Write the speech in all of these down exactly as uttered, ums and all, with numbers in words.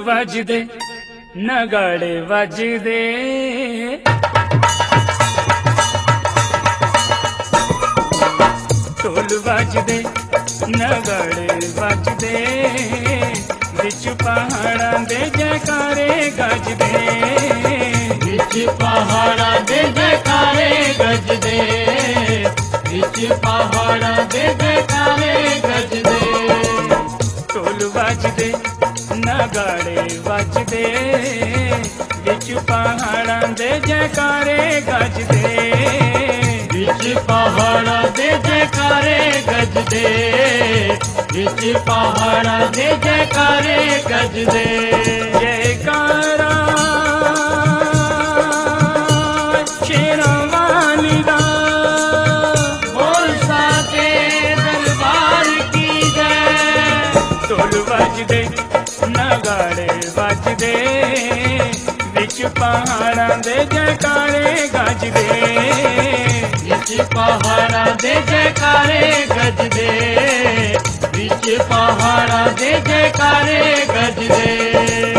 ਵੱਜਦੇ ਨਗਾੜੇ ਵੱਜਦੇ ਢੋਲ ਵੱਜਦੇ ਨਗਾੜੇ ਵੱਜਦੇ ਵਿੱਚ ਪਹਾੜਾਂ ਦੇ ਜੈਕਾਰੇ ਗੱਜਦੇ ਵਿੱਚ ਪਹਾੜਾਂ ਦੇ ਜੈਕਾਰੇ ਗੱਜਦੇ ਵਿੱਚ ਪਹਾੜਾਂ ਦੇ ਜੈਕਾਰੇ ਗੱਜਦੇ ਢੋਲ ਵੱਜਦੇ ਨਗਾੜੇ ਵੱਜਦੇ ਵਿੱਚ ਪਹਾੜਾਂ ਦੇ ਜੈਕਾਰੇ ਗੱਜਦੇ ਵਿੱਚ ਪਹਾੜਾਂ ਦੇ ਜੈਕਾਰੇ ਗੱਜਦੇ ਵਿੱਚ ਪਹਾੜਾਂ ਦੇ ਜੈਕਾਰੇ ਗੱਜਦੇ ਜੈਕਾਰਾ ਸ਼ੇਰਾਂ ਵਾਲੀ ਦਾ ਬੋਲ ਸਾਚੇ ਦਰਬਾਰ ਕੀ ਜੈ ਢੋਲ ਵੱਜਦੇ ਨਗਾੜੇ ਵੱਜਦੇ ਵਿੱਚ ਪਹਾੜਾਂ ਦੇ ਜੈਕਾਰੇ ਗੱਜਦੇ ਵਿੱਚ ਪਹਾੜਾਂ ਦੇ ਜੈਕਾਰੇ ਗੱਜਦੇ ਵਿੱਚ ਪਹਾੜਾਂ ਦੇ ਜੈਕਾਰੇ ਗੱਜਦੇ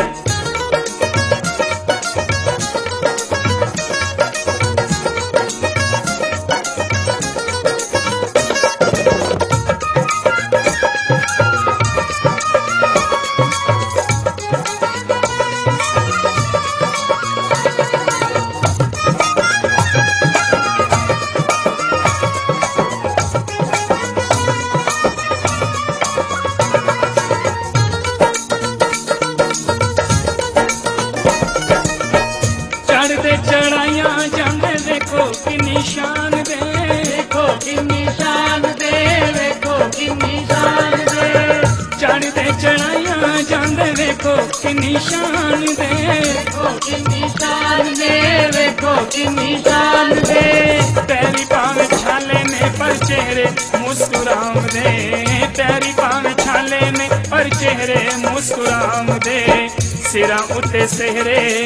ਚੜਾਈਆਂ ਜਾਂਦੇ ਵੇਖੋ ਕਿੰਨੀ ਸ਼ਾਨ ਦੇ ਵੇਖੋ ਕਿੰਨੀ ਸ਼ਾਨ ਦੇ ਵੇਖੋ ਕਿੰਨੀ ਸ਼ਾਨ ਦੇ ਚੜਦੇ ਚੜਾਈਆਂ ਜਾਂਦੇ ਵੇਖੋ ਕਿੰਨੀ ਸ਼ਾਨ ਦੇ ਵੇਖੋ ਕਿੰਨੀ ਸ਼ਾਨ ਦੇ ਵੇਖੋ ਕਿੰਨੀ ਸ਼ਾਨ ਦੇ ਤੇਰੀ ਭਾਵੇਂ ਛਾਲੇ ਨੇ ਪਰ ਚਿਹਰੇ ਮੁਸਕਰਾਉਂਦੇ ਤੇਰੀ ਭਾਵੇਂ ਛਾਲੇ ਨੇ ਪਰ ਚਿਹਰੇ ਮੁਸਕਰਾਉਂਦੇ ਸਿਰਾਂ ਉੱਤੇ ਸਿਹਰੇ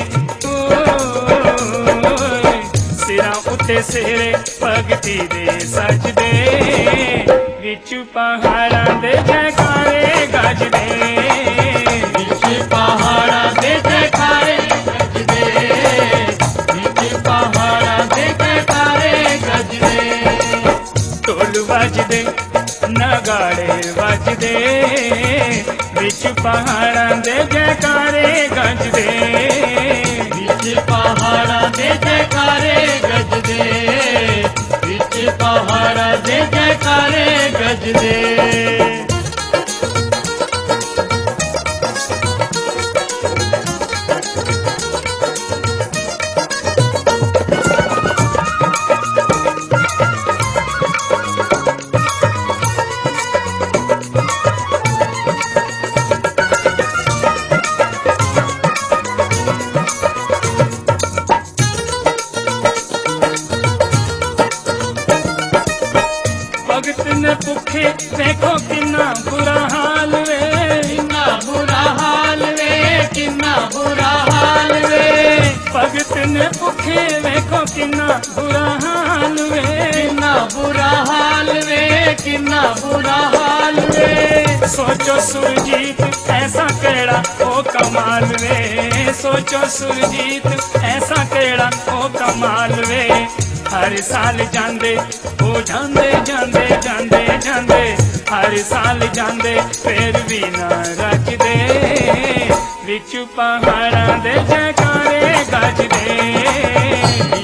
ਸਿਰਾਂ ਉੱਤੇ ਸਿਹਰੇ ਭਗਤੀ ਦੇ ਸਜਦੇ ਵਿੱਚ ਪਹਾੜਾਂ ਦੇ ਜੈਕਾਰੇ ਗੱਜਦੇ ਵਿੱਚ ਪਹਾੜਾਂ ਦੇ ਜੈਕਾਰੇ ਗੱਜਦੇ ਵਿੱਚ ਪਹਾੜਾਂ ਦੇ ਜੈਕਾਰੇ ਗੱਜਦੇ ਢੋਲ ਵੱਜਦੇ ਨਗਾੜੇ ਵੱਜਦੇ ਵਿੱਚ ਪਹਾੜਾਂ ਦੇ ਜੈਕਾਰੇ ਗੱਜਦੇ ਵਿੱਚ ਪਹਾੜਾਂ ਦੇ ਜੈਕਾਰੇ ਗੱਜਦੇ ਵਿੱਚ ਪਹਾੜਾਂ ਦੇ ਜੈਕਾਰੇ ਗੱਜਦੇ भगत ने भुखे देखो किन्ना बुरा हाल वे किन्ना बुरा हाल वे किन्ना बुरा हाल वे भगत ने भुखे देखो किन्ना बुरा हाल वे किन्ना बुरा हाल वे किन्ना बुरा हाल वे सोचो सुरजीत ऐसा केड़ा ओ कमाल वे सोचो सुरजीत ऐसा केड़ा ओ कमाल वे हर साल जांदे ओ जांदे जांदे जांदे जांदे हर साल जांदे फिर भी ना रजदे विच पहाड़ां दे जैकारे गजदे